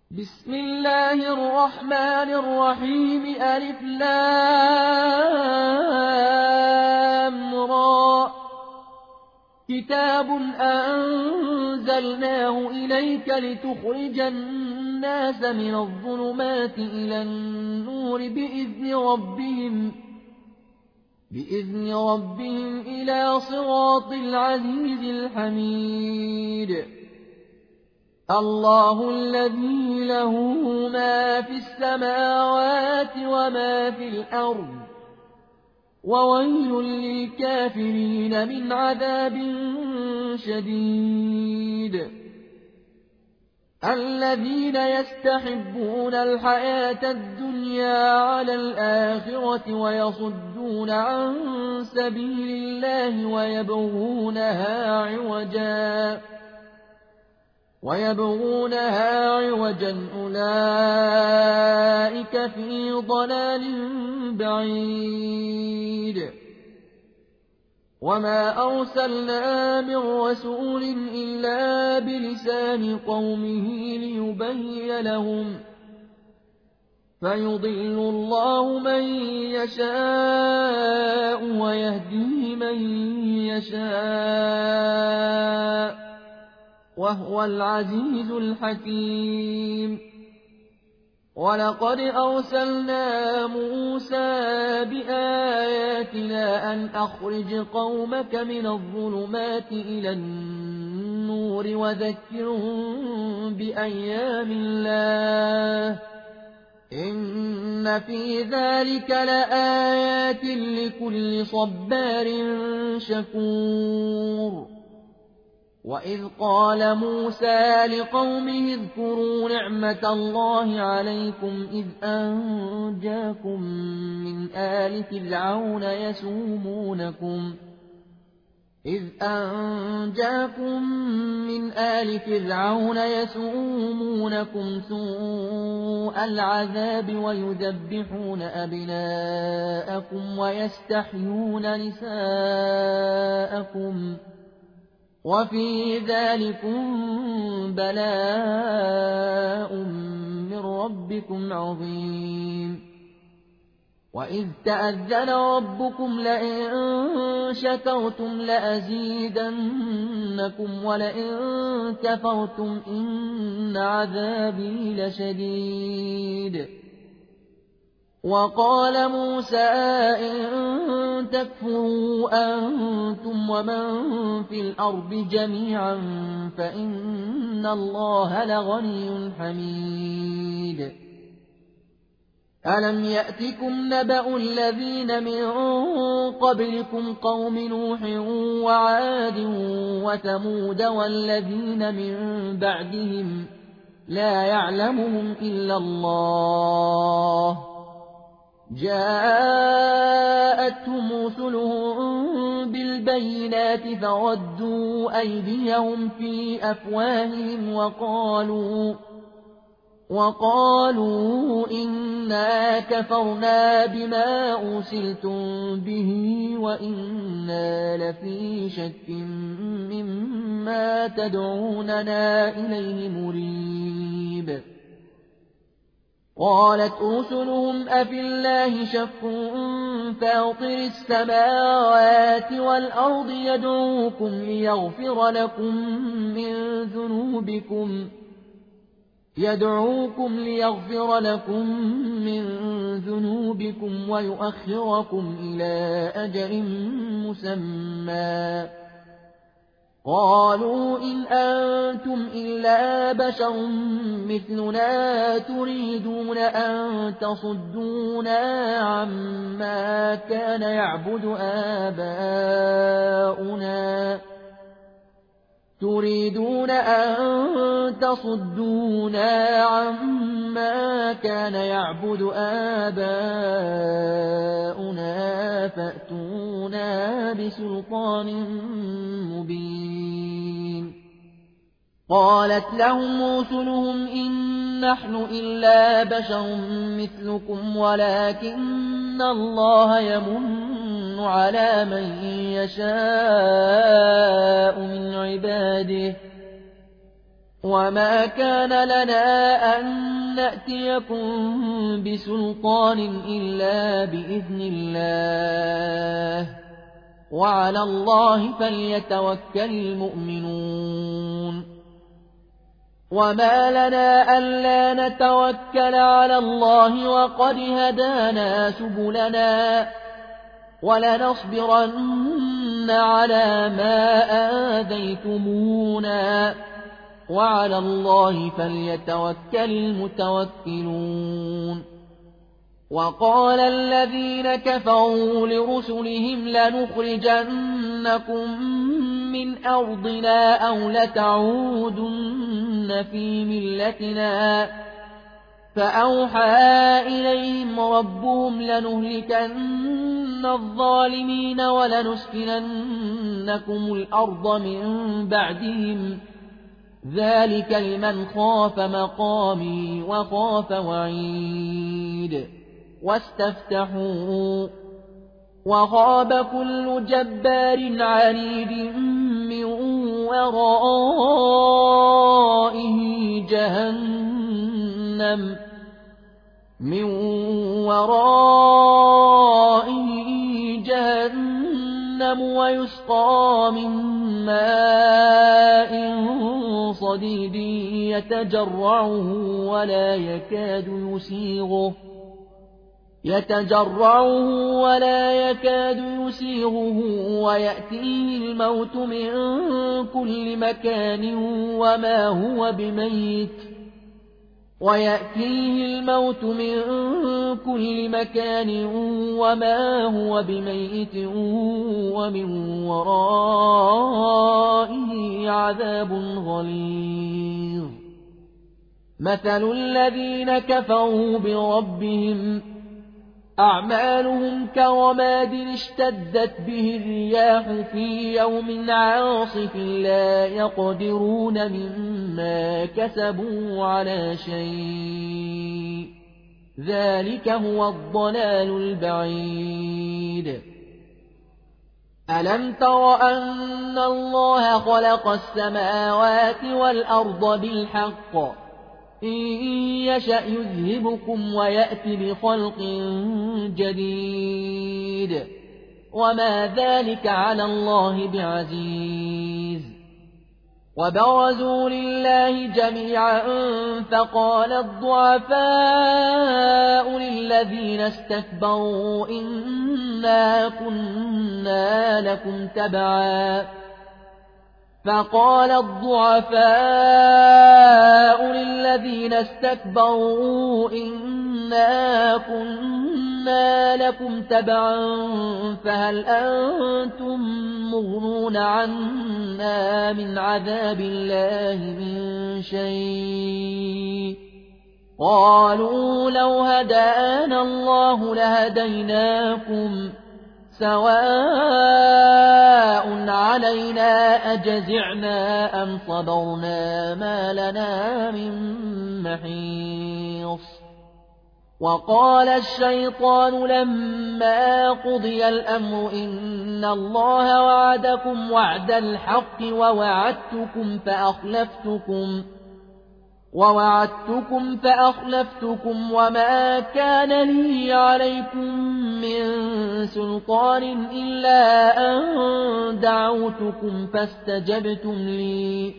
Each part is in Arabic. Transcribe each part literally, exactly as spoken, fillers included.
بسم الله الرحمن الرحيم ألف لام را كتاب أنزلناه إليك لتخرج الناس من الظلمات إلى النور بإذن ربهم بإذن ربهم إلى صراط العزيز الحميد الله الذي له ما في السماوات وما في الأرض وويل للكافرين من عذاب شديد الذين يستحبون الحياة الدنيا على الآخرة ويصدون عن سبيل الله ويبغونها عوجا ويبغونها عوجا أولئك في ضلال بعيد وما أرسلنا من رسول إلا بلسان قومه ليبين لهم فيضل الله من يشاء ويهدي من يشاء وهو العزيز الحكيم ولقد أرسلنا موسى بآياتنا أن أخرج قومك من الظلمات إلى النور وذكرهم بأيام الله إن في ذلك لآيات لكل صبار شكور وإذ قال موسى لقومه اذكروا نعمة الله عليكم إذ أنجاكم من آل فرعون يسومونكم إذ أنجاكم من آل فرعون يسومونكم سوء العذاب ويذبحون أبناءكم ويستحيون نساءكم وفي ذلكم بلاء من ربكم عظيم وإذ تأذن ربكم لئن شكرتم لأزيدنكم ولئن كفرتم إن عذابي لشديد وقال موسى إن تكفروا أنتم ومن في الأرض جميعا فإن الله لغني حميد ألم يأتكم نبأ الذين من قبلكم قوم نوح وعاد وثمود والذين من بعدهم لا يعلمهم إلا الله جاءتهم رسلهم بالبينات فردوا أيديهم في أفواههم وقالوا وقالوا إنا كفرنا بما أرسلتم به وإنا لفي شك مما تدعوننا إليه مريب قالت رسلهم أفي الله شك فاطر السماوات والأرض يدعوكم ليغفر لكم من ذنوبكم يدعوكم ليغفر لكم من ذنوبكم ويؤخركم إلى أجل مسمى قالوا إن أنتم إلا بشر مثلنا تريدون أن تصدونا عما كان يعبد آباؤنا تريدون أن تصدونا عما كان يعبد آباؤنا فأتونا بسلطان مبين قالت لهم رسلهم إن نحن إلا بشر مثلكم ولكن الله يمن على من يشاء من عباده وما كان لنا أن نأتيكم بسلطان إلا بإذن الله وعلى الله فليتوكل المؤمنون وما لنا ألا نتوكل على الله وقد هدانا سبلنا ولنصبرن على ما آذيتمونا وعلى الله فليتوكل المتوكلون وقال الذين كفروا لرسلهم لنخرجنكم من أرضنا أو لتعودن في ملتنا فأوحى إليهم ربهم لنهلكن الظالمين ولنسكننكم الأرض من بعدهم ذلك لمن خاف مقامي وخاف وعيد واستفتحوا وخاب كل جبار عنيد من ورائه جهنم من ورائه جهنم ويسقى من ماء صديد يتجرعه ولا يكاد يسيغه يتجرعه ولا يكاد يسيغه ويأتيه الموت من كل مكان وما هو بميت ويأتيه الموت من كل مكان وما هو بميت ومن ورائه عذاب غليظ مثل الذين كفروا بربهم أعمالهم كرماد اشتدت به الرياح في يوم عاصف لا يقدرون مما كسبوا على شيء ذلك هو الضلال البعيد ألم تر أن الله خلق السماوات والأرض بالحق إن يشأ يذهبكم ويأتي بخلق جديد وما ذلك على الله بعزيز وبرزوا لله جميعا فقال الضعفاء للذين استكبروا إنا كنا لكم تبعا فقال الضعفاء للذين استكبروا إنا كنا لكم تبعا فهل أنتم مغنون عنا من عذاب الله من شيء قالوا لو هدانا الله لهديناكم سواء علينا أجزعنا أم صبرنا ما لنا من محيص وقال الشيطان لما قضي الأمر إن الله وعدكم وعد الحق ووعدتكم فأخلفتكم ووعدتكم فأخلفتكم وما كان لي عليكم من سلطان إلا أن دعوتكم فاستجبتم لي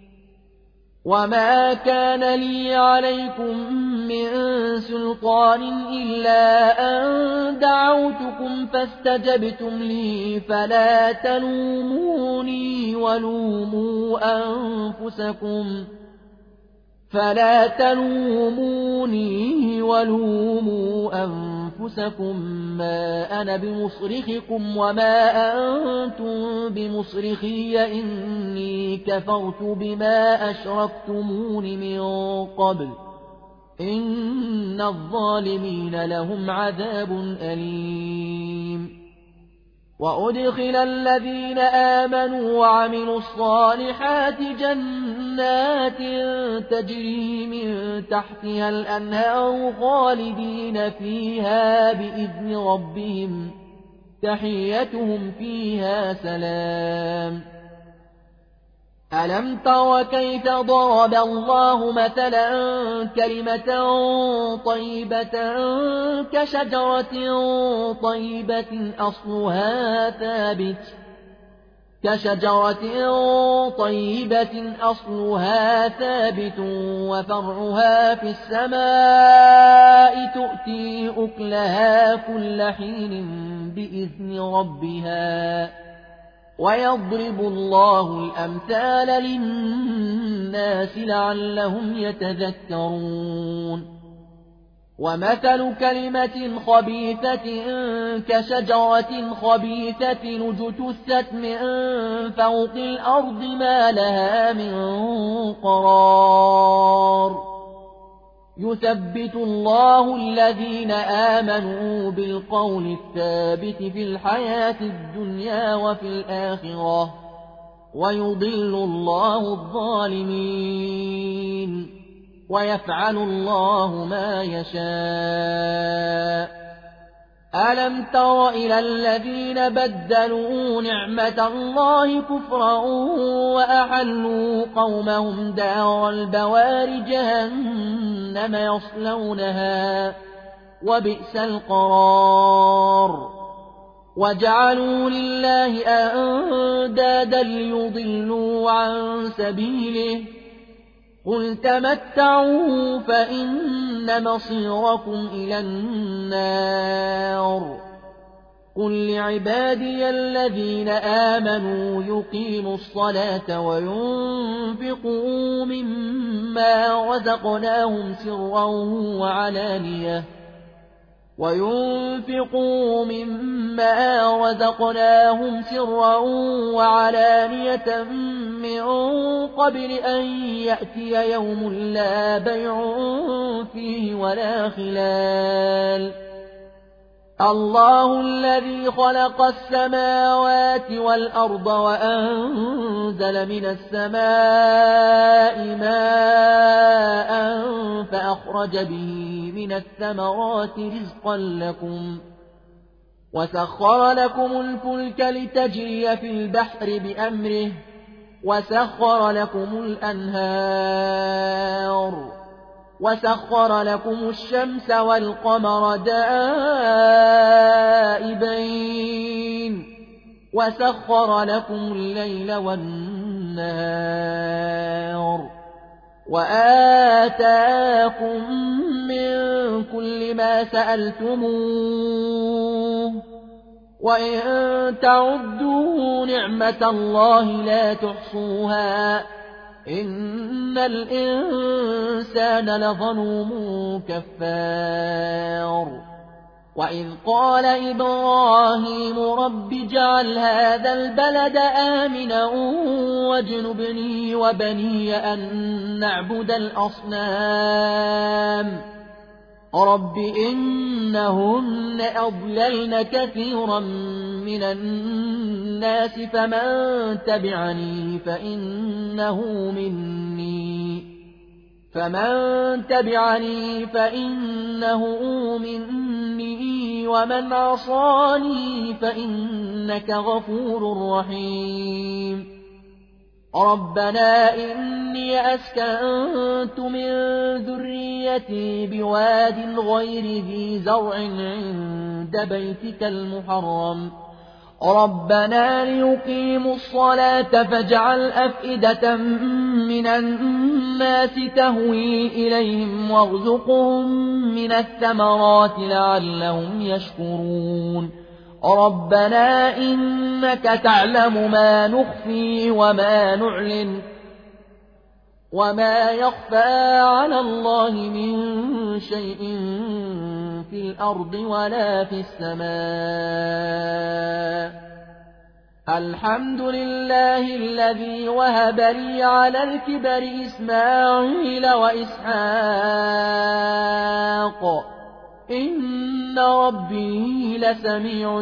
وما كان لي عليكم من سلطان إلا أن دعوتكم فاستجبتم لي فلا تلوموني ولوموا أنفسكم فلا تلوموني ولوموا أنفسكم ما أنا بمصرخكم وما أنتم بمصرخي إني كفرت بما أشركتمون من قبل إن الظالمين لهم عذاب أليم وأدخل الذين آمنوا وعملوا الصالحات جنات تجري من تحتها الأنهار خالدين فيها بإذن ربهم تحيتهم فيها سلام ألم تر كيف ضرب الله مثلا كلمة طيبة كشجرة طيبة أصلها ثابت كشجرة طيبة أصلها ثابت وفرعها في السماء تؤتي أكلها كل حين بإذن ربها ويضرب الله الأمثال للناس لعلهم يتذكرون ومثل كلمة خبيثة كشجرة خبيثة اجتثت من فوق الأرض ما لها من قرار يثبت الله الذين آمنوا بالقول الثابت في الحياة الدنيا وفي الآخرة ويضل الله الظالمين ويفعل الله ما يشاء ألم تر إلى الذين بدلوا نعمة الله كفرا وأحلوا قومهم دار البوار جهنم يصلونها وبئس القرار وجعلوا لله أندادا ليضلوا عن سبيله قل تمتعوا فإن مصيركم إلى النار قل لعبادي الذين آمنوا يقيموا الصلاة وينفقوا مما رزقناهم سرا وعلانية وينفقوا مما رزقناهم سرا وعلانية من قبل أن يأتي يوم لا بيع فيه ولا خلال الله الذي خلق السماوات والأرض وأنزل من السماء ماء فأخرج به من الثمرات رزقا لكم وسخر لكم الفلك لتجري في البحر بأمره وسخر لكم الأنهار وسخر لكم الشمس والقمر دائبين وسخر لكم الليل والنهار وآتاكم من كل ما سألتموه وإن تعدوا نعمة الله لا تحصوها إن الإنسان لظلوم كفار وإذ قال إبراهيم رب اجعل هذا البلد آمنا واجنبني وبني أن نعبد الأصنام رب إنهن أضللن كثيرا من الناس فمن تبعني فإنه مني فمن تبعني فإنه مني ومن عصاني فإنك غفور رحيم ربنا إني أسكنت من ذريتي بواد غير ذي زرع عند بيتك المحرم ربنا ليقيموا الصلاة فاجعل أفئدة من الناس تهوي إليهم وارزقهم من الثمرات لعلهم يشكرون ربنا إنك تعلم ما نخفي وما نعلن وما يخفى على الله من شيء في الأرض ولا في السماء الحمد لله الذي وهب لي على الكبر إسماعيل وإسحاق إن ربي لسميع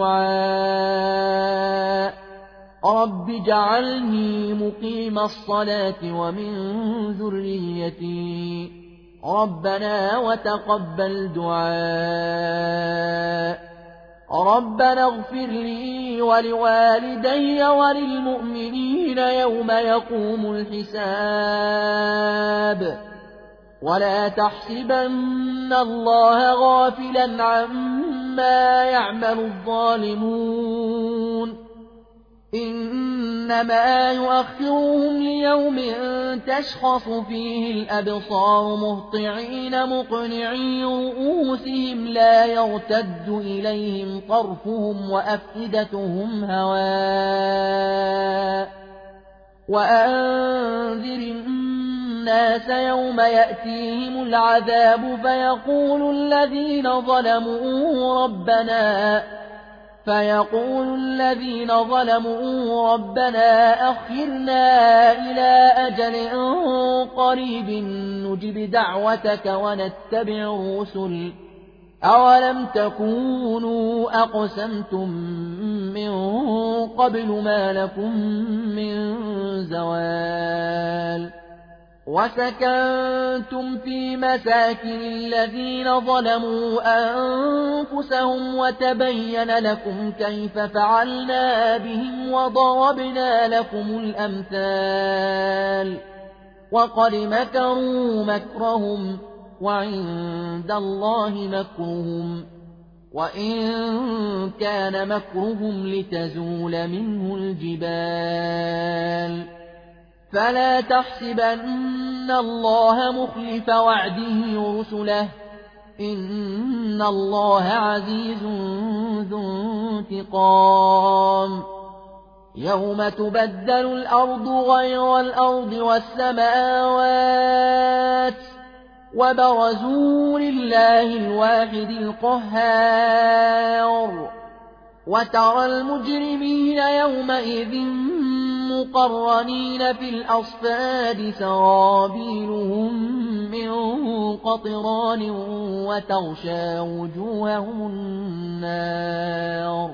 الدعاء رب اجعلني مقيم الصلاة ومن ذريتي ربنا وتقبل دعاء ربنا اغفر لي ولوالدي وللمؤمنين يوم يقوم الحساب ولا تحسبن الله غافلا عما يعمل الظالمون إنما يؤخرهم ليوم تشخص فيه الأبصار مهطعين مقنعي رؤوسهم لا يرتد إليهم طرفهم وأفئدتهم هواء وأنذر الناس يوم يأتيهم العذاب فيقول الذين ظلموا ربنا فيقول الذين ظلموا ربنا أخرنا إلى أجل قريب نجب دعوتك ونتبع الرسل أولم تكونوا أقسمتم من قبل ما لكم من زوال وسكنتم في مساكن الذين ظلموا أنفسهم وتبين لكم كيف فعلنا بهم وضربنا لكم الأمثال وقد مكروا مكرهم وعند الله مكرهم وإن كان مكرهم لتزول منه الجبال فلا تحسبن الله مخلف وعده رسله إن الله عزيز ذو انتقام يوم تبدل الأرض غير الأرض والسماوات وبرزوا لله الواحد القهار وترى المجرمين يومئذ مقرنين في الأصفاد سرابيلهم من قطران وتغشى وجوههم النار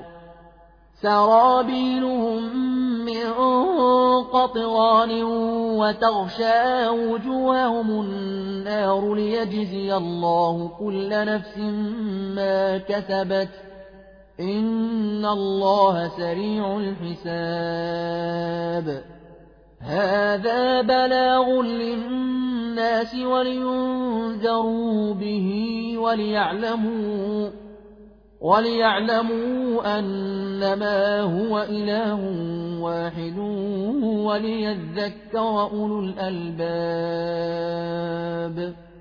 سرابيلهم من قطران وتغشى وجوههم النار ليجزي الله كل نفس ما كسبت إن الله سريع الحساب هذا بلاغ للناس ولينذروا به وليعلموا وليعلموا أنما هو إله واحد وليذكر أولو الألباب